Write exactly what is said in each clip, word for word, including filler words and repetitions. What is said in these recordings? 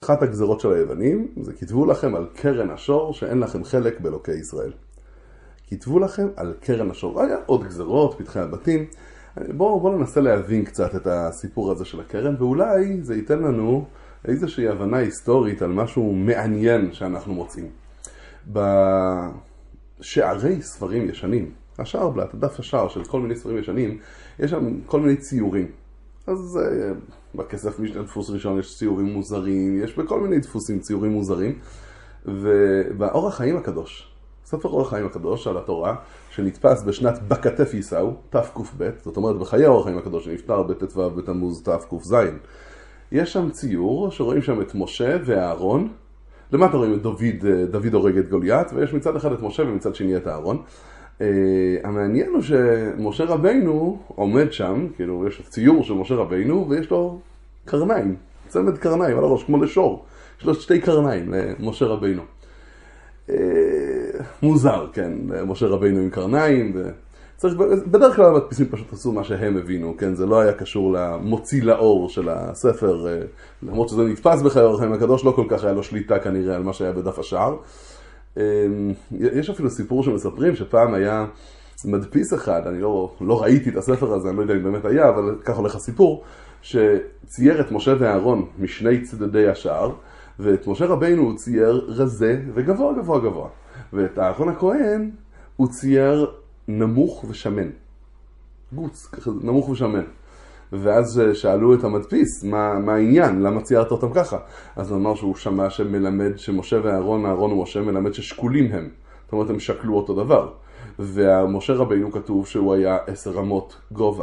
אחת הגזרות של היוונים, זה כתבו לכם על קרן השור שאין לכם חלק באלוקי ישראל. כתבו לכם על קרן השור. היה עוד גזרות, פתחי הבתים. בואו בוא ננסה להבין קצת את הסיפור הזה של הקרן, ואולי זה ייתן לנו איזושהי הבנה היסטורית על משהו מעניין שאנחנו מוצאים. בשערי ספרים ישנים, השער בלט, הדף השער של כל מיני ספרים ישנים, יש שם כל מיני ציורים. אז בכסף משנה דפוס ראשון יש ציורים מוזרים, יש בכל מיני דפוסים ציורים מוזרים, ובאור החיים הקדוש, ספר אור החיים הקדוש על התורה, שנתפס בשנת בכתף ייסאו, תק"ב, זאת אומרת בחיי אור החיים הקדוש, שנפטר בט"ו בתמוז תק"ז, יש שם ציור שרואים שם את משה ואהרון, למטה רואים את דוד, דוד הורג את גוליית, ויש מצד אחד את משה ומצד שני את אהרון. Uh, המעניין הוא שמשה רבינו עומד שם, כאילו יש ציור של משה רבינו ויש לו קרניים, צמד קרניים על הראש, כמו לשור. יש לו שתי קרניים למשה רבינו. Uh, מוזר, כן, משה רבינו עם קרניים. וצריך, בדרך כלל המדפיסים פשוט עשו מה שהם הבינו, כן, זה לא היה קשור למוציא לאור של הספר, uh, למרות שזה נתפס בחיי אור החיים הקדוש, לא כל כך היה לו שליטה כנראה על מה שהיה בדף השער. יש אפילו סיפור שמספרים שפעם היה מדפיס אחד, אני לא, לא ראיתי את הספר הזה, אני לא יודע אם באמת היה, אבל כך הולך הסיפור, שצייר את משה ואהרון משני צדדי השער, ואת משה רבינו הוא צייר רזה וגבוה גבוה גבוה, ואת אהרון הכהן הוא צייר נמוך ושמן, גוץ, ככה, נמוך ושמן. ואז שאלו את המדפיס, מה, מה העניין? למה ציירת אותם ככה? אז הוא אמר שהוא שמע שמלמד שמשה ואהרון, אהרון ומשה מלמד ששקולים הם. זאת אומרת, הם שקלו אותו דבר. ומשה רבינו כתוב שהוא היה עשר רמות גובה.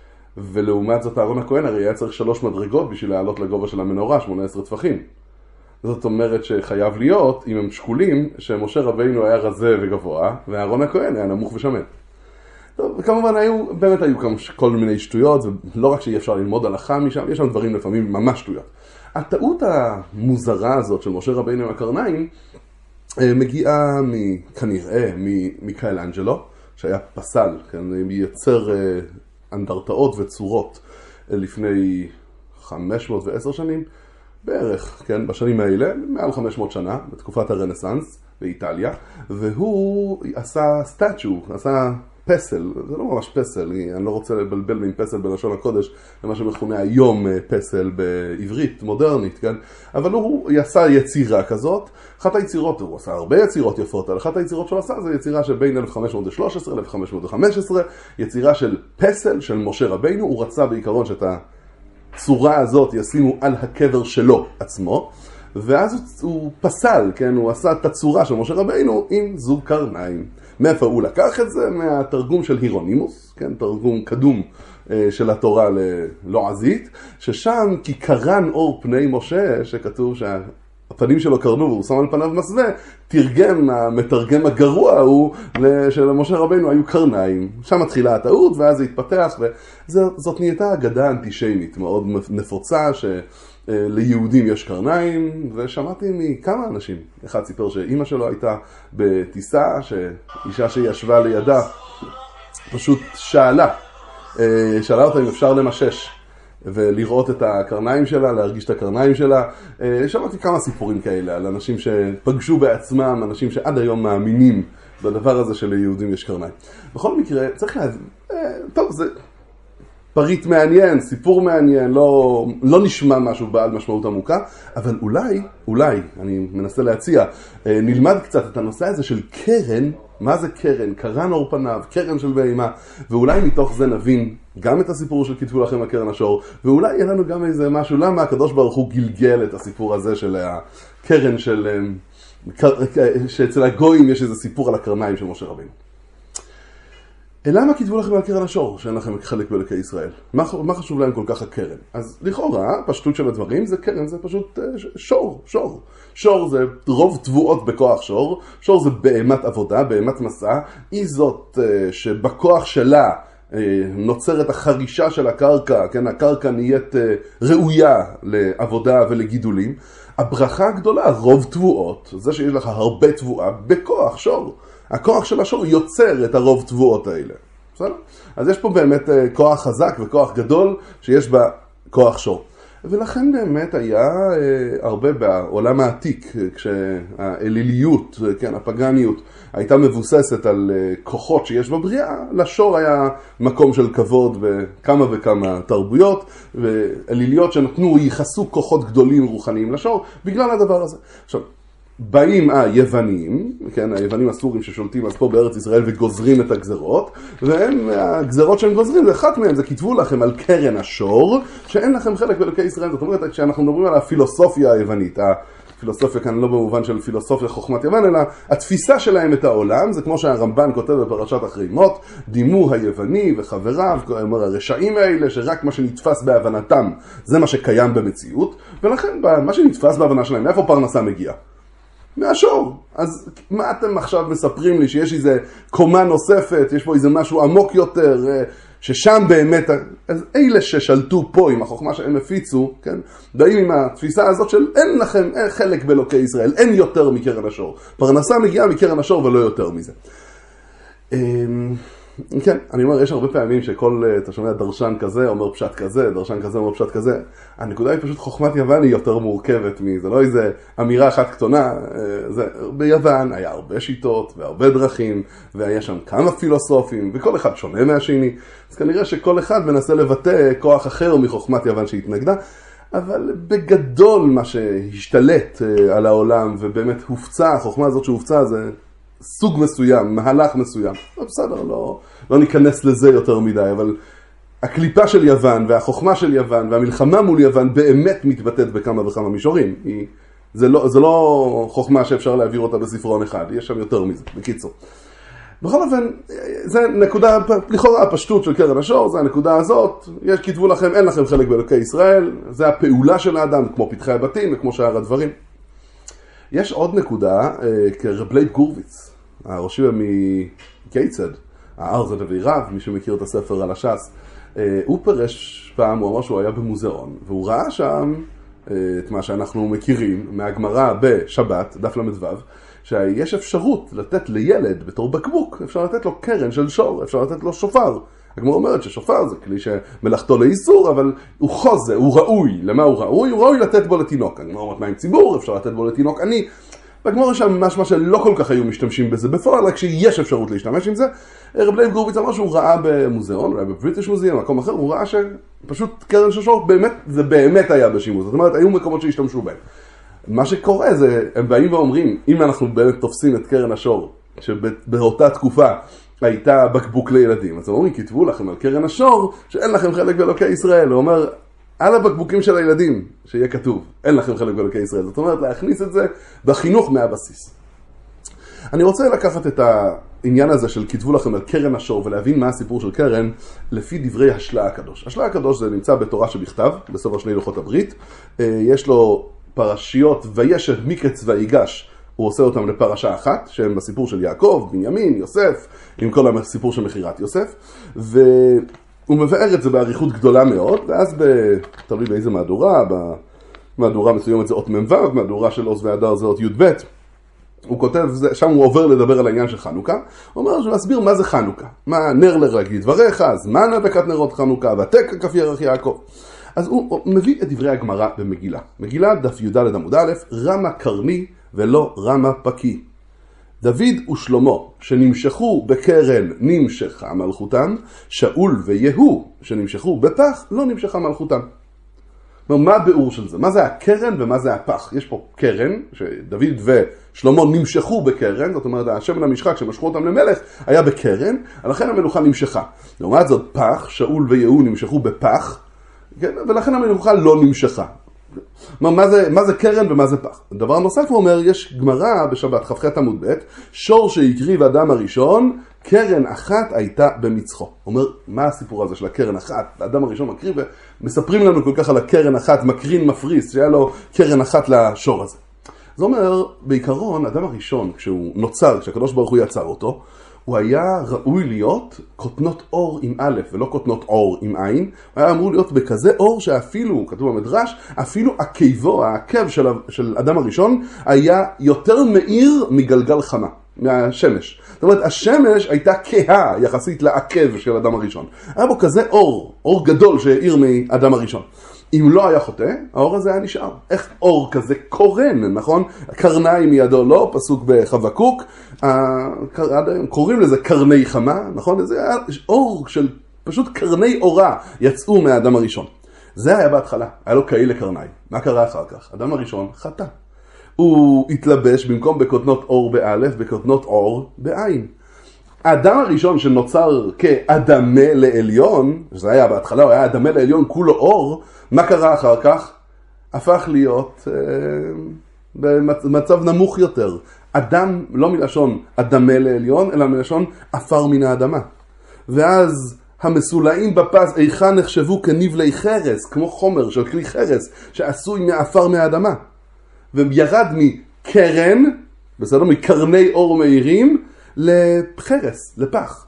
ולעומת זאת אהרון הכהן הרי היה צריך שלוש מדרגות בשביל לעלות לגובה של המנורה, שמונה עשרה טפחים. זאת אומרת שחייב להיות, אם הם שקולים, שמשה רבינו היה רזה וגבוה, ואהרון הכהן היה נמוך ושמן. טוב, וכמובן היו, באמת היו כל מיני שטויות, ולא רק שאי אפשר ללמוד הלכה משם, יש שם דברים לפעמים ממש שטויות. הטעות המוזרה הזאת של משה רבינו עם הקרניים, מגיעה כנראה ממיכאלנג'לו, שהיה פסל, כן, מייצר אנדרטאות וצורות לפני חמש מאות ועשר שנים, בערך, כן, בשנים האלה, מעל חמש מאות שנה, בתקופת הרנסנס באיטליה, והוא עשה סטאצ'ו, עשה פסל, זה לא ממש פסל, אני לא רוצה לבלבל עם פסל בלשון הקודש, למה שמכונה היום פסל בעברית מודרנית, כן? אבל הוא עשה יצירה כזאת, אחת היצירות, הוא עשה הרבה יצירות יפות, אבל אחת היצירות שהוא עשה זה יצירה שבין אלף חמש מאות ושלוש עשרה ל-אלף חמש מאות וחמש עשרה, יצירה של פסל של משה רבינו, הוא רצה בעיקרון שאת הצורה הזאת ישימו על הקבר שלו עצמו, ואז הוא, הוא פסל, כן? הוא עשה את הצורה של משה רבינו עם זוג קרניים. מאיפה הוא לקח את זה? מהתרגום של הירונימוס, כן? תרגום קדום אה, של התורה ללועזית, ששם כי קרן אור פני משה, שכתוב שהפנים שלו קרנו והוא שם על פניו מסווה, תרגם, המתרגם הגרוע הוא שלמשה רבינו היו קרניים. שם מתחילה הטעות ואז זה התפתח, וזאת נהייתה אגדה אנטישמית מאוד נפוצה ש... ליהודים יש קרניים, ושמעתי מכמה אנשים. אחד סיפר שאימא שלו הייתה בטיסה, שאישה שישבה לידה פשוט שאלה, שאלה אותה אם אפשר למשש ולראות את הקרניים שלה, להרגיש את הקרניים שלה. שמעתי כמה סיפורים כאלה על אנשים שפגשו בעצמם, אנשים שעד היום מאמינים בדבר הזה שליהודים יש קרניים. בכל מקרה, צריך להבין, טוב, זה... פריט מעניין, סיפור מעניין, לא, לא נשמע משהו בעל משמעות עמוקה, אבל אולי, אולי, אני מנסה להציע, נלמד קצת את הנושא הזה של קרן, מה זה קרן, קרן אור פניו, קרן של בהמה, ואולי מתוך זה נבין גם את הסיפור של כתבו לכם הקרן השור, ואולי יהיה לנו גם איזה משהו, למה הקדוש ברוך הוא גלגל את הסיפור הזה של הקרן של, שאצל הגויים יש איזה סיפור על הקרניים של משה רבינו. למה כתבו לכם על קרן השור, שאין לכם חלק באלוקי ישראל? מה, מה חשוב להם כל כך הקרן? אז לכאורה, פשטות של הדברים, זה קרן, זה פשוט שור, שור. שור זה רוב תבואות בכוח שור, שור זה בהמת עבודה, בהמת מסע, היא זאת שבכוח שלה נוצרת החרישה של הקרקע, כן, הקרקע נהיית ראויה לעבודה ולגידולים. הברכה הגדולה, רוב תבואות, זה שיש לך הרבה תבואה בכוח שור. הכוח של השור יוצר את הרוב תבואות האלה. בסדר? אז יש פה באמת כוח חזק וכוח גדול שיש בה כוח שור. ולכן באמת היה אה, הרבה בעולם העתיק, כשהאליליות, כן, הפגניות, הייתה מבוססת על אה, כוחות שיש בבריאה, לשור היה מקום של כבוד בכמה וכמה תרבויות, ואליליות שנתנו, ייחסו כוחות גדולים רוחניים לשור, בגלל הדבר הזה. עכשיו, באים היוונים, כן, היוונים הסורים ששולטים אז פה בארץ ישראל וגוזרים את הגזרות, והם, הגזרות שהם גוזרים, זה אחת מהם, זה כתבו לכם על קרן השור, שאין לכם חלק באלוקי ישראל. זאת אומרת, כשאנחנו מדברים על הפילוסופיה היוונית, הפילוסופיה כאן לא במובן של פילוסופיה חוכמת יוון, אלא התפיסה שלהם את העולם, זה כמו שהרמב"ן כותב בפרשת אחרי מות, דימו היווני וחבריו, כלומר הרשעים האלה, שרק מה שנתפס בהבנתם, זה מה שקיים במציאות, ולכן מה שנתפס בהבנה שלהם, מאיפה פרנסה מגיעה? מהשור. אז מה אתם עכשיו מספרים לי? שיש איזה קומה נוספת, יש פה איזה משהו עמוק יותר, ששם באמת, אז אלה ששלטו פה עם החוכמה שהם הפיצו, כן? באים עם התפיסה הזאת של אין לכם אין חלק באלוקי ישראל, אין יותר מקרן השור. פרנסה מגיעה מקרן השור ולא יותר מזה. כן, אני אומר, יש הרבה פעמים שכל, אתה שומע דרשן כזה אומר פשט כזה, דרשן כזה אומר פשט כזה. הנקודה היא פשוט חוכמת יוון היא יותר מורכבת מזה, לא איזה אמירה אחת קטנה. זה, ביוון היה הרבה שיטות והרבה דרכים, והיה שם כמה פילוסופים, וכל אחד שונה מהשני. אז כנראה שכל אחד מנסה לבטא כוח אחר מחוכמת יוון שהתנגדה, אבל בגדול מה שהשתלט על העולם, ובאמת הופצה, החוכמה הזאת שהופצה זה סוג מסוים, מהלך מסוים. בסדר, לא, לא ניכנס לזה יותר מדי, אבל הקליפה של יוון והחוכמה של יוון והמלחמה מול יוון באמת מתבטאת בכמה וכמה מישורים. היא, זה, לא, זה לא חוכמה שאפשר להעביר אותה בספרון אחד, יש שם יותר מזה, בקיצור. בכל אופן, זה נקודה, לכאורה הפשטות של קרן השור, זה הנקודה הזאת, יש כתבו לכם, אין לכם חלק באלוקי ישראל, זה הפעולה של האדם, כמו פתחי הבתים וכמו שאר הדברים. יש עוד נקודה, כרב לייב גורביץ, הראשי מקייצד, הארזה דבי רב, מי שמכיר את הספר על הש"ס, הוא פרש פעם, הוא אמר שהוא היה במוזיאון, והוא ראה שם את מה שאנחנו מכירים מהגמרא בשבת, דף למדו, שיש אפשרות לתת לילד בתור בקבוק, אפשר לתת לו קרן של שור, אפשר לתת לו שופר. הגמרא אומרת ששופר זה כלי שמלאכתו לאיסור, אבל הוא חוזה, הוא ראוי. למה הוא ראוי? הוא ראוי לתת בו לתינוק. הגמרא אומרת מה עם ציבור, אפשר לתת בו לתינוק עני. והגמרא שם משמע שלא כל כך היו משתמשים בזה בפועל, רק שיש אפשרות להשתמש עם זה. רב לייב גורביץ אמר שהוא ראה במוזיאון, אולי בבריטיש מוזיאון, מקום אחר, הוא ראה שפשוט קרן של שור באמת, זה באמת היה בשימוש. זאת אומרת, היו מקומות שהשתמשו בהם. מה שקורה זה, הם באים ואומרים, אם אנחנו באמת תופסים את קרן השור, שבאותה תקופה הייתה בקבוק לילדים, אז הם אומרים, כתבו לכם על קרן השור, שאין לכם חלק באלוקי ישראל. הוא אומר, על הבקבוקים של הילדים, שיהיה כתוב, אין לכם חלק באלוקי ישראל. זאת אומרת, להכניס את זה בחינוך מהבסיס. אני רוצה לקחת את העניין הזה של כתבו לכם על קרן השור, ולהבין מה הסיפור של קרן, לפי דברי השלה הקדוש. השלה הקדוש זה נמצא בתורה שבכתב, בספר שני לוחות הברית. יש לו פרשיות וישב מקץ ויגש, הוא עושה אותם לפרשה אחת, שהם בסיפור של יעקב, בנימין, יוסף, עם כל הסיפור של מחירת יוסף, והוא מבאר את זה בעריכות גדולה מאוד, ואז תלוי באיזה מהדורה, במהדורה מסוימת זה אות מ"ו, מהדורה של עוז והדר זה אות י"ב, הוא כותב, שם הוא עובר לדבר על העניין של חנוכה, הוא אומר שהוא מסביר מה זה חנוכה, מה נר לרגלי דבריך, זמן הדקת נרות חנוכה, ותק כף ירח יעקב. אז הוא מביא את דברי הגמרא במגילה. מגילה, דף י"ד עמוד א', רמה קרני ולא רמה פקי. דוד ושלמה שנמשכו בקרן נמשכה מלכותם, שאול ויהו שנמשכו בפח לא נמשכה מלכותם. מה הביאור של זה? מה זה הקרן ומה זה הפח? יש פה קרן, שדוד ושלמה נמשכו בקרן, זאת אומרת, השמן המשחק שמשכו אותם למלך היה בקרן, לכן המלוכה נמשכה. לעומת זאת פח, שאול ויהו נמשכו בפח, כן? ולכן המלוכה לא נמשכה. מה זה, מה זה קרן ומה זה פח? דבר נוסף הוא אומר, יש גמרא בשבת כ"ח עמוד ב', שור שהקריב האדם הראשון, קרן אחת הייתה במצחו. אומר, מה הסיפור הזה של הקרן אחת? האדם הראשון מקריב, ומספרים לנו כל כך על הקרן אחת, מקרין מפריס, שהיה לו קרן אחת לשור הזה. זה אומר, בעיקרון, האדם הראשון, כשהוא נוצר, כשהקדוש ברוך הוא יצר אותו, הוא היה ראוי להיות קוטנות אור עם א' ולא קוטנות אור עם עין. הוא היה אמור להיות בכזה אור שאפילו, כתוב במדרש, אפילו עקבו, העקב של, של אדם הראשון, היה יותר מאיר מגלגל חמה, מהשמש. זאת אומרת, השמש הייתה כהה יחסית לעקב של אדם הראשון. היה בו כזה אור, אור גדול שהאיר מאדם הראשון. אם לא היה חוטא, האור הזה היה נשאר. איך אור כזה קורן, נכון? קרניים מידו לא, פסוק בחבקוק, קוראים לזה קרני חמה, נכון? זה היה אור של פשוט קרני אורה יצאו מהאדם הראשון. זה היה בהתחלה, היה לו כאלה קרניים. מה קרה אחר כך? האדם הראשון חטא. הוא התלבש במקום בקוטנות אור באלף, בקוטנות אור בעין. האדם הראשון שנוצר כאדמה לעליון, שזה היה בהתחלה, הוא היה אדמה לעליון כולו אור, מה קרה אחר כך? הפך להיות אה, במצב נמוך יותר. אדם, לא מלשון אדמה לעליון, אלא מלשון אפר מן האדמה. ואז המסולאים בפס איכה נחשבו כנבלי חרס, כמו חומר של כלי חרס, שעשוי מאפר מהאדמה. וירד מקרן, בסדר, מקרני אור מהירים, לחרס, לפח.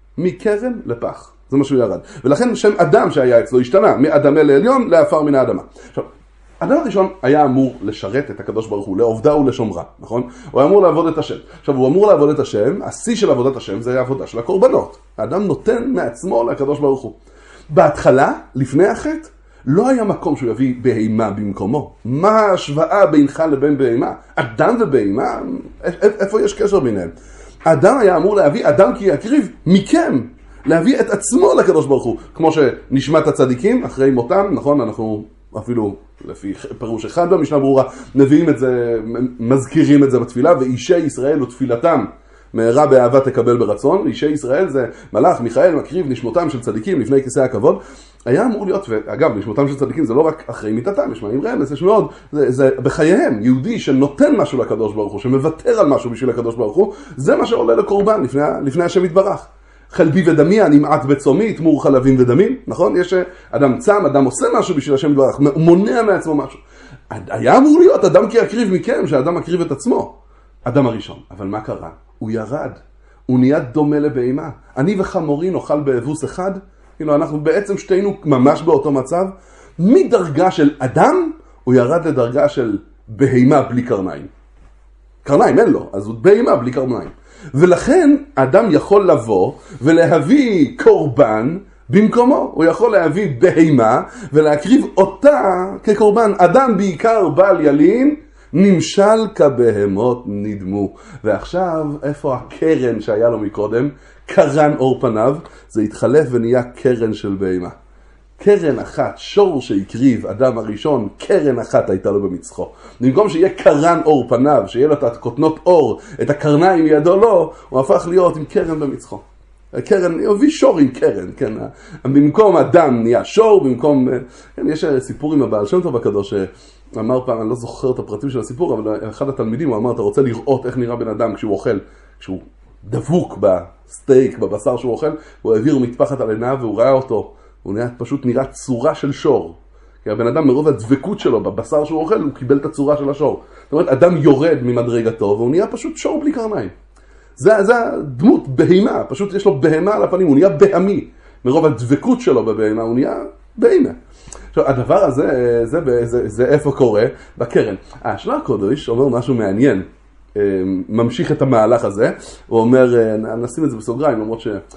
מקרן לפח. זה מה שהוא ירד. ולכן שם אדם שהיה אצלו השתנה, מאדמה לעליון לאפר מן האדמה. עכשיו, אדם הראשון היה אמור לשרת את הקדוש ברוך הוא, לעובדה ולשומרה, נכון? הוא היה אמור לעבוד את השם. עכשיו, הוא אמור לעבוד את השם, השיא של עבודת השם זה העבודה של הקורבנות. האדם נותן מעצמו לקדוש ברוך הוא. בהתחלה, לפני החטא, לא היה מקום שהוא יביא בהימה במקומו. מה ההשוואה בינך לבין בהימה? אדם ובהימה, איפה יש קשר ביניהם? האדם היה אמור להביא, אדם כי יקריב מכם, להביא את עצמו לקדוש ברוך הוא. כמו שנשמת הצדיקים אחרי מותם, נכון? אנחנו אפילו לפי פירוש אחד במשנה ברורה, מביאים את זה, מזכירים את זה בתפילה, ואישי ישראל ותפילתם מהרה באהבה תקבל ברצון. אישי ישראל זה מלאך, מיכאל, מקריב נשמותם של צדיקים לפני כיסא הכבוד. היה אמור להיות, ואגב, נשמותם של צדיקים זה לא רק אחרי מיתתם, יש מהם רמז, יש מאוד, זה, זה בחייהם, יהודי שנותן משהו לקדוש ברוך הוא, שמוותר על משהו בשביל הקדוש ברוך הוא, זה מה שעולה לקורבן לפני, לפני השם יתברך. חלבי ודמי, נמעט בצומי, תמור חלבים ודמים, נכון? יש אדם צם, אדם עושה משהו בשביל השם יתברך, מונע מעצמו משהו. היה אמור להיות אדם כי יקריב מכם, שהאדם מקריב את עצמו. אדם הראשון. אבל מה קרה? הוא ירד. הוא נהיה דומה לבהמה. אני וחמורי נאכל באבוס אחד, כאילו אנחנו בעצם שתינו ממש באותו מצב. מדרגה של אדם, הוא ירד לדרגה של בהמה בלי קרניים. קרניים אין לו, אז הוא בהמה בלי קרניים. ולכן אדם יכול לבוא ולהביא קורבן במקומו. הוא יכול להביא בהמה ולהקריב אותה כקורבן. אדם בעיקר בעל ילין, נמשל כבהמות נדמו. ועכשיו איפה הקרן שהיה לו מקודם? קרן אור פניו, זה התחלף ונהיה קרן של בהמה. קרן אחת, שור שהקריב אדם הראשון, קרן אחת הייתה לו במצחו. במקום שיהיה קרן אור פניו, שיהיה לו את הכותנות אור, את הקרניים ידו לו, הוא הפך להיות עם קרן במצחו. קרן, הוא הביא שור עם קרן, כן. במקום אדם נהיה שור, במקום, כן, יש סיפור עם הבעל שם טוב הקדוש, אמר פעם, אני לא זוכר את הפרטים של הסיפור, אבל אחד התלמידים, הוא אמר, אתה רוצה לראות איך נראה בן אדם כשהוא אוכל, כשהוא דבוק בסטייק, בבשר שהוא אוכל, הוא העביר מטפחת על עיניו והוא ראה אותו, הוא נראה, פשוט נראה צורה של שור. כי הבן אדם מרוב הדבקות שלו בבשר שהוא אוכל, הוא קיבל את הצורה של השור. זאת אומרת, אדם יורד ממדרגתו, והוא נהיה פשוט שור בלי קרניים. זה, זה דמות בהימה, פשוט יש לו בהימה על הפנים, הוא נהיה בהמי. מרוב הדבקות שלו בבהימה, הוא נהיה בהימה. עכשיו, הדבר הזה, זה, זה, זה, זה איפה קורה? בקרן. השלח הקודש אומר משהו מעניין, ממשיך את המהלך הזה, הוא אומר, נשים את זה בסוגריים, למרות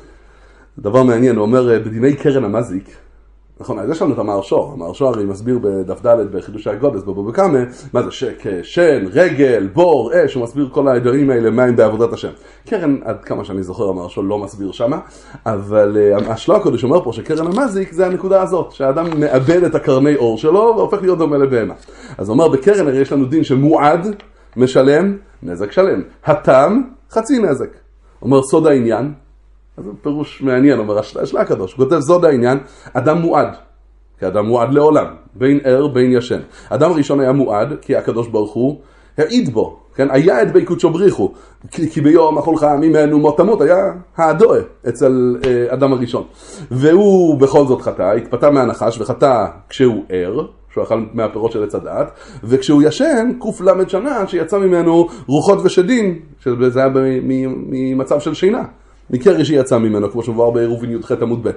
שדבר מעניין, הוא אומר, בדיני קרן המזיק, נכון, אז יש לנו את המהרשור, המהרשור הרי מסביר בדף ד' בחידושי הקודש, בבבא קמא, מה זה שן, רגל, בור, אש, הוא מסביר כל העדרים האלה, מה הם בעבודת השם. קרן, עד כמה שאני זוכר, המהרשור לא מסביר שמה, אבל השלח הקודש אומר פה שקרן המזיק זה הנקודה הזאת, שהאדם מאבד את הקרני אור שלו, והופך להיות דומה לבהמה. אז הוא אומר, בקרן הרי יש לנו דין שמועד, משלם, נזק שלם. התם, חצי נזק. הוא אומר, סוד העניין, אז זה פירוש מעניין, אומר השלח הקדוש, הוא כותב סוד העניין, אדם מועד, כי אדם מועד לעולם, בין ער, בין ישן. אדם הראשון היה מועד, כי הקדוש ברוך הוא העיד בו, כן? היה את בי קודשו בריחו, כי, כי ביום אכולך ממנו מות תמות, היה האדוה אצל אה, אדם הראשון. והוא בכל זאת חטא, התפתה מהנחש וחטא כשהוא ער, שהוא אכל מהפירות של עץ הדעת, וכשהוא ישן, קוף למד שנה, שיצא ממנו רוחות ושדים, שזה היה ממצב של שינה. מקרי שיצא ממנו, כמו שמובאר בעירובין י"ח עמוד ב'.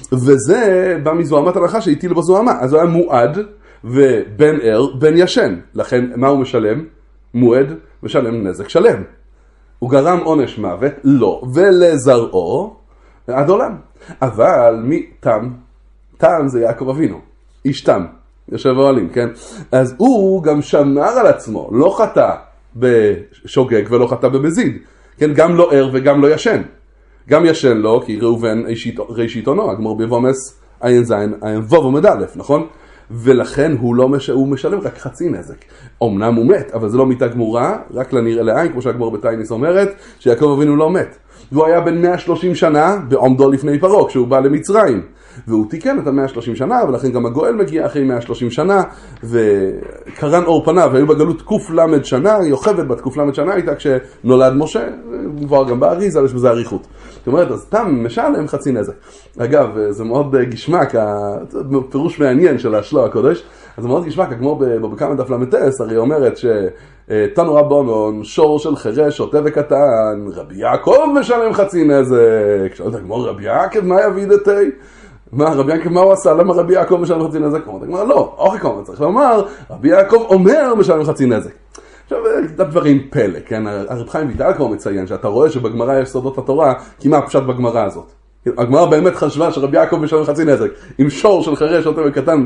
וזה בא מזוהמת הלכה שהטיל בזוהמה. אז הוא היה מועד ובן ער, בן ישן. לכן, מה הוא משלם? מועד משלם נזק שלם. הוא גרם עונש מוות, לא, ולזרעו עד עולם. אבל מי תם? תם זה יעקב אבינו, איש תם. יושב אוהלים, כן? אז הוא גם שמר על עצמו, לא חטא בשוגג ולא חטא במזיד, כן? גם לא ער וגם לא ישן. גם ישן לו, כי ראובן ראשית עונו, הגמור בבומס עין זין, עין וו עומד א', נכון? ולכן הוא, לא מש... הוא משלם רק חצי נזק. אמנם הוא מת, אבל זה לא מיתה גמורה, רק לנראה לעין, כמו שהגמור בתייניס אומרת, שיעקב אבינו לא מת. והוא היה בן מאה ושלושים שנה בעומדו לפני פרעה, כשהוא בא למצרים. והוא תיקן את ה-מאה ושלושים שנה, ולכן גם הגואל מגיע אחרי מאה ושלושים שנה, וקרן אור פניו, והיו בגלות קוף למד שנה, יוכבד בת קוף למד שנה הייתה כשנולד משה, כבר גם באריזה, יש בזה עריכות. זאת אומרת, אז תם משלם חצי נזק. אגב, זה מאוד גשמק, הפירוש מעניין של השלוע הקודש, אז זה מאוד גשמק, כמו בבקמה דף למטס, הרי אומרת ש... תנו רבונון, שור של חרש, שוטה וקטן, רבי יעקב משלם חצי נזק. שואלת הגמור, רבי יעקב מה יביד את אי? מה, רבי יעקב מה הוא עשה? למה רבי יעקב משלם חצי נזק? אומרת הגמור, לא, אוכל כמה צריך לומר, רבי יעקב אומר משלם חצי נזק. עכשיו, דברים פלא, כן? הרב חיים ויטל כבר מציין שאתה רואה שבגמרא יש סודות התורה, כמעט פשט בגמרא הזאת. הגמרא באמת חשבה שרבי יעקב משלם חצי נזק. עם שור של חרש, שוטה וקטן,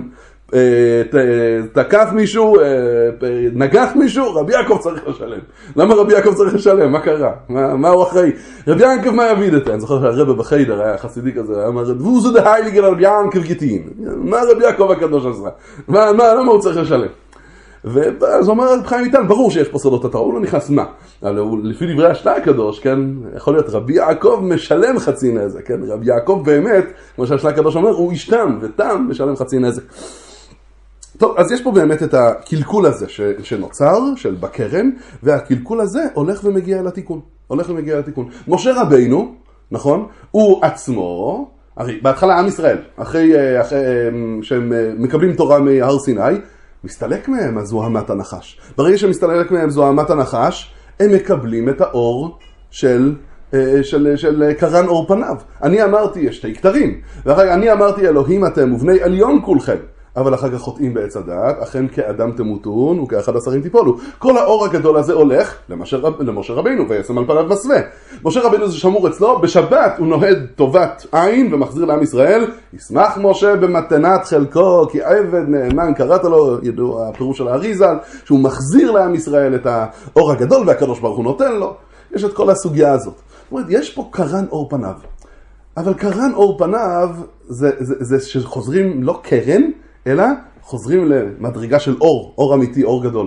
תקף מישהו, נגח מישהו, רבי יעקב צריך לשלם. למה רבי יעקב צריך לשלם? מה קרה? מה, מה הוא אחראי? רבי יעקב מה יביד את זה? אני זוכר שהרבא בחיידר היה חסידי כזה, אמר, ווזו דה הייליגל רבי יעקב גיטין. מה רבי יעקב הקדוש עשה? מה, מה, למה הוא צריך לשלם? ואז הוא אומר, חיים איתן, ברור שיש פה סודות התורה, הוא לא נכנס מה. אבל הוא, לפי דברי השתה הקדוש, כן, יכול להיות רבי יעקב משלם חצי נזק, כן, רבי יעקב באמת, כמו שהשתה הקדוש אומר, הוא ישתם, ותם משלם חצי נזק. טוב, אז יש פה באמת את הקלקול הזה ש, שנוצר, של בקרן, והקלקול הזה הולך ומגיע אל התיקון. הולך ומגיע אל התיקון. משה רבינו, נכון, הוא עצמו, הרי בהתחלה עם ישראל, אחרי, אחרי שהם מקבלים תורה מהר סיני, מסתלק מהם הזוהמת הנחש. ברגע שמסתלק מהם זוהמת הנחש, הם מקבלים את האור של, של, של קרן אור פניו. אני אמרתי, יש שתי כתרים, ואחרי אני אמרתי, אלוהים אתם ובני עליון כולכם. אבל אחר כך חוטאים בעץ הדעת, אכן כאדם תמותון וכאחד עשרים תיפולו. כל האור הגדול הזה הולך למשה, רב, למשה רבינו וישם על פניו מסווה. משה רבינו זה שמור אצלו, בשבת הוא נוהד טובת עין ומחזיר לעם ישראל. ישמח משה במתנת חלקו, כי עבד נאמן, קראת לו, ידוע הפירוש של האריזל, שהוא מחזיר לעם ישראל את האור הגדול והקדוש ברוך הוא נותן לו. יש את כל הסוגיה הזאת. זאת אומרת, יש פה קרן אור פניו. אבל קרן אור פניו זה, זה, זה שחוזרים לא קרן, אלא חוזרים למדרגה של אור, אור אמיתי, אור גדול.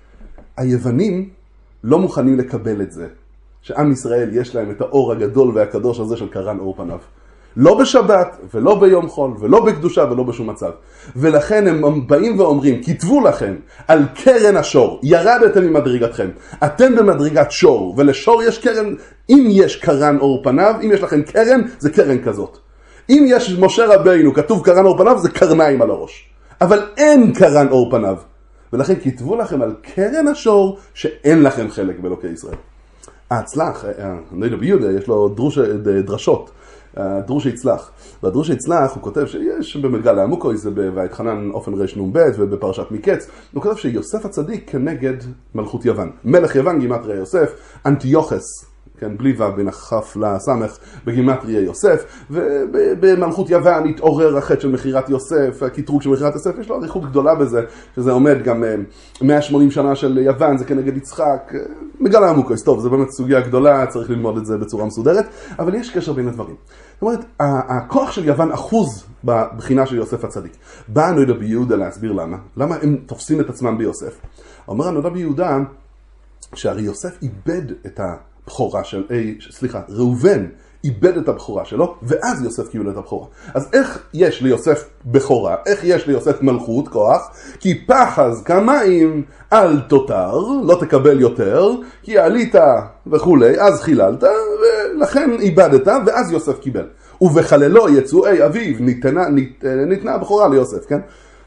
היוונים לא מוכנים לקבל את זה, שעם ישראל יש להם את האור הגדול והקדוש הזה של קרן אור פניו. לא בשבת, ולא ביום חול, ולא בקדושה, ולא בשום מצב. ולכן הם באים ואומרים, כתבו לכם על קרן השור, ירדתם ממדרגתכם. אתם במדרגת שור, ולשור יש קרן, אם יש קרן אור פניו, אם יש לכם קרן, זה קרן כזאת. אם יש משה רבינו, כתוב קרן אור פניו, זה קרניים על הראש. אבל אין קרן אור פניו. ולכן כתבו לכם על קרן השור, שאין לכם חלק באלוקי ישראל. ההצלח, נוידו ביודה, יש לו דרוש, דרשות, דרוש הצלח. והדרוש הצלח, הוא כותב שיש במגלה עמוקו, זה בהתחנן אופן רש נום ב' ובפרשת מקץ, הוא כותב שיוסף הצדיק כנגד מלכות יוון. מלך יוון, גימטריה יוסף, אנטיוכס, כן, בלי ו' בין החף לסמך בגימטריה יוסף, ובמלכות יוון התעורר החטא של מחירת יוסף, הקטרוג של מחירת יוסף, יש לו אריכות גדולה בזה, שזה עומד גם מאה ושמונים שנה של יוון, זה כנגד יצחק, מגלה עמוקוס, טוב, זה באמת סוגיה גדולה, צריך ללמוד את זה בצורה מסודרת, אבל יש קשר בין הדברים. זאת אומרת, הכוח של יוון אחוז בבחינה של יוסף הצדיק. בא הנודע ביהודה להסביר למה, למה הם תופסים את עצמם ביוסף. אומר הנודע ביהודה, שהרי יוסף איבד את ה... בחורה של, אי, סליחה, ראובן איבד את הבחורה שלו, ואז יוסף קיבל את הבחורה. אז איך יש ליוסף בחורה? איך יש ליוסף מלכות, כוח? כי פחז כמים אל תותר, לא תקבל יותר, כי עלית וכולי, אז חיללת, ולכן איבדת, ואז יוסף קיבל. ובחללו יצואי אביו, ניתנה, ניתנה, ניתנה הבחורה ליוסף, כן?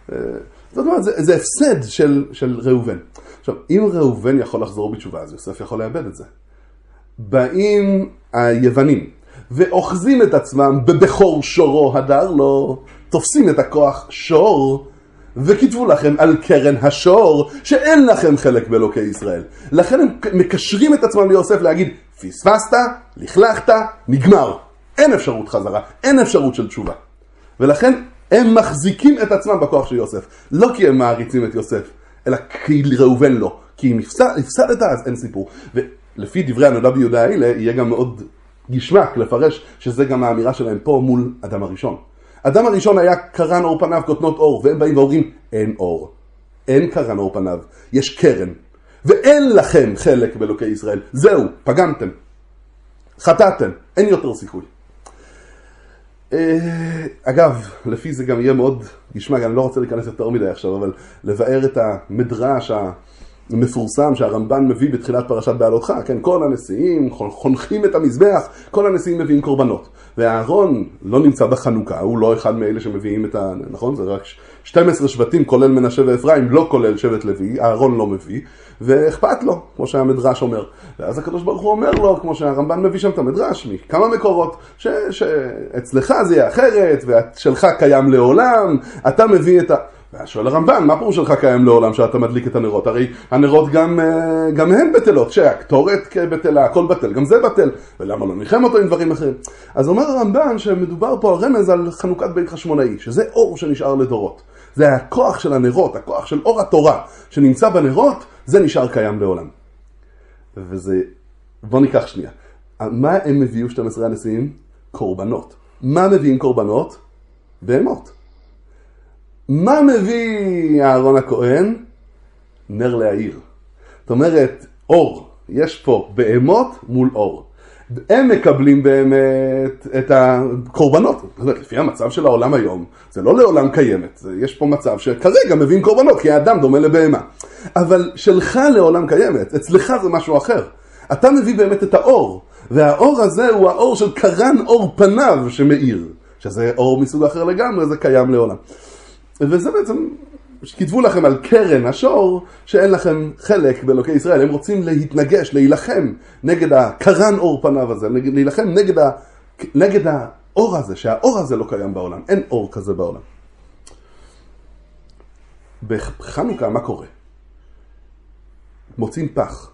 זאת אומרת, זה, זה הפסד של, של ראובן. עכשיו, אם ראובן יכול לחזור בתשובה, אז יוסף יכול לאבד את זה. באים היוונים ואוחזים את עצמם בבחור שורו הדר, לא תופסים את הכוח שור, וכתבו לכם על קרן השור שאין לכם חלק באלוקי ישראל. לכן הם מקשרים את עצמם ליוסף להגיד, פספסת, לכלכת, נגמר. אין אפשרות חזרה, אין אפשרות של תשובה. ולכן הם מחזיקים את עצמם בכוח של יוסף. לא כי הם מעריצים את יוסף, אלא כי ראובן לא. כי אם הפסד, הפסדת אז אין סיפור. ולפי דברי הנודע ביהודה האלה, יהיה גם מאוד גשמק לפרש שזה גם האמירה שלהם פה מול אדם הראשון. אדם הראשון היה קרן אור פניו כותנות אור, והם באים ואומרים, אין אור. אין קרן אור פניו, יש קרן. ואין לכם חלק באלוקי ישראל. זהו, פגמתם. חטאתם, אין יותר סיכוי. אגב, לפי זה גם יהיה מאוד גשמק, אני לא רוצה להיכנס יותר מדי עכשיו, אבל לבאר את המדרש המפורסם שהרמב"ן מביא בתחילת פרשת בעלותך, כן, כל הנשיאים חונכים את המזבח, כל הנשיאים מביאים קורבנות. והאהרון לא נמצא בחנוכה, הוא לא אחד מאלה שמביאים את ה... נכון? זה רק שנים עשר שבטים, כולל מנשה ואפרים, לא כולל שבט לוי, האהרון לא מביא, ואכפת לו, כמו שהמדרש אומר. ואז הקדוש ברוך הוא אומר לו, כמו שהרמב"ן מביא שם את המדרש, מכמה מקורות, ש... שאצלך זה יהיה אחרת, ושלך קיים לעולם, אתה מביא את ה... ושואל הרמב"ן, מה פירוש שלך קיים לעולם שאתה מדליק את הנרות? הרי הנרות גם, גם הן בטלות, שהקטורת כבטלה, הכל בטל, גם זה בטל, ולמה לא ניחם אותו עם דברים אחרים? אז אומר הרמב"ן שמדובר פה הרמז על חנוכת בית חשמונאי, שזה אור שנשאר לדורות. זה הכוח של הנרות, הכוח של אור התורה שנמצא בנרות, זה נשאר קיים לעולם. וזה, בוא ניקח שנייה. מה הם מביאו שנים עשר הנשיאים? קורבנות. מה מביאים קורבנות? בהמות. מה מביא אהרון הכהן? נר להאיר. זאת אומרת, אור. יש פה בהמות מול אור. הם מקבלים באמת את הקורבנות. זאת אומרת, לפי המצב של העולם היום, זה לא לעולם קיימת. יש פה מצב שכרגע מביאים קורבנות, כי האדם דומה לבהמה. אבל שלך לעולם קיימת, אצלך זה משהו אחר. אתה מביא באמת את האור, והאור הזה הוא האור של קרן אור פניו שמאיר. שזה אור מסוג אחר לגמרי, זה קיים לעולם. וזה בעצם, שכתבו לכם על קרן השור, שאין לכם חלק באלוקי ישראל. הם רוצים להתנגש, להילחם נגד הקרן אור פניו הזה, להילחם נגד, ה, נגד האור הזה, שהאור הזה לא קיים בעולם. אין אור כזה בעולם. בחנוכה מה קורה? מוצאים פח.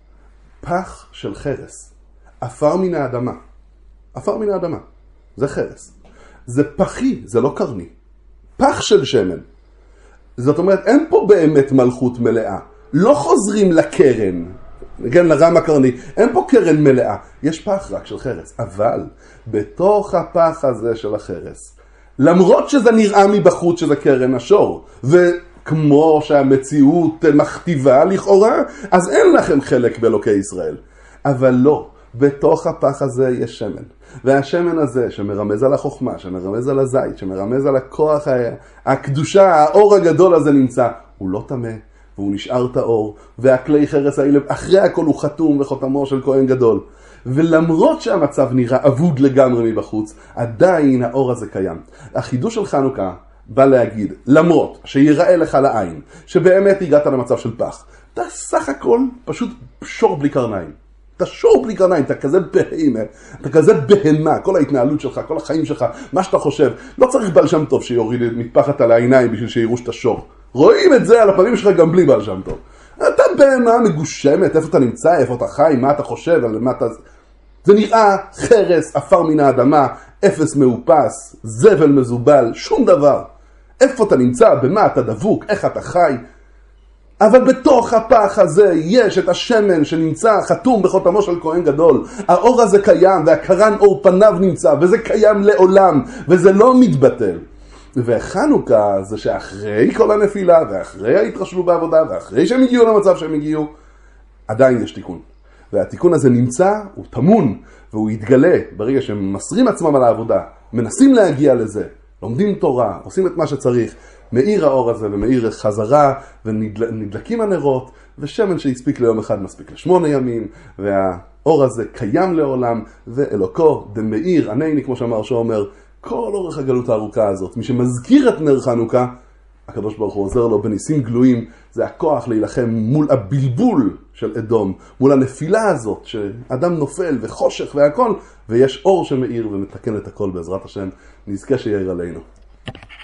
פח של חרס. אפר מן האדמה. אפר מן האדמה. זה חרס. זה פחי, זה לא קרני. פח של שמן. זאת אומרת, אין פה באמת מלכות מלאה. לא חוזרים לקרן, כן, לרם הקרני. אין פה קרן מלאה. יש פח רק של חרס. אבל בתוך הפח הזה של החרס, למרות שזה נראה מבחוץ שזה קרן השור, וכמו שהמציאות מכתיבה לכאורה, אז אין לכם חלק באלוקי ישראל. אבל לא. בתוך הפח הזה יש שמן. והשמן הזה שמרמז על החוכמה, שמרמז על הזית, שמרמז על הכוח, הקדושה, האור הגדול הזה נמצא. הוא לא טמא, והוא נשאר טהור, והכלי חרס האלה, אחרי הכל הוא חתום וחותמו של כהן גדול. ולמרות שהמצב נראה אבוד לגמרי מבחוץ, עדיין האור הזה קיים. החידוש של חנוכה בא להגיד, למרות שיראה לך לעין, שבאמת הגעת למצב של פח, אתה סך הכל פשוט שור בלי קרניים. אתה שור בלי קרניים, אתה כזה בהמה, אתה כזה בהמה, כל ההתנהלות שלך, כל החיים שלך, מה שאתה חושב, לא צריך בעל שם טוב שיוריד מטפחת על העיניים בשביל שיראו שאתה שור. רואים את זה על הפנים שלך גם בלי בעל שם טוב. אתה בהמה מגושמת, איפה אתה נמצא, איפה אתה חי, מה אתה חושב, על מה אתה... זה נראה חרס, אפר מן האדמה, אפס מאופס, זבל מזובל, שום דבר. איפה אתה נמצא, במה אתה דבוק, איך אתה חי. אבל בתוך הפח הזה יש את השמן שנמצא חתום בחותמו של כהן גדול. האור הזה קיים והקרן אור פניו נמצא, וזה קיים לעולם, וזה לא מתבטל. וחנוכה זה שאחרי כל הנפילה, ואחרי ההתרשלו בעבודה, ואחרי שהם הגיעו למצב שהם הגיעו, עדיין יש תיקון. והתיקון הזה נמצא, הוא תמון, והוא יתגלה ברגע שהם מסרים עצמם על העבודה, מנסים להגיע לזה, לומדים תורה, עושים את מה שצריך, מאיר האור הזה ומאיר חזרה, ונדלקים הנרות, ושמן שהספיק ליום אחד מספיק לשמונה ימים, והאור הזה קיים לעולם, ואלוקו דמאיר, ענני, כמו שאמר שאומר, כל אורך הגלות הארוכה הזאת, מי שמזכיר את נר חנוכה, הקדוש ברוך הוא עוזר לו בניסים גלויים, זה הכוח להילחם מול הבלבול של אדום, מול הנפילה הזאת, שאדם נופל וחושך והכל, ויש אור שמאיר ומתקן את הכל בעזרת השם, נזכה שיעיר עלינו.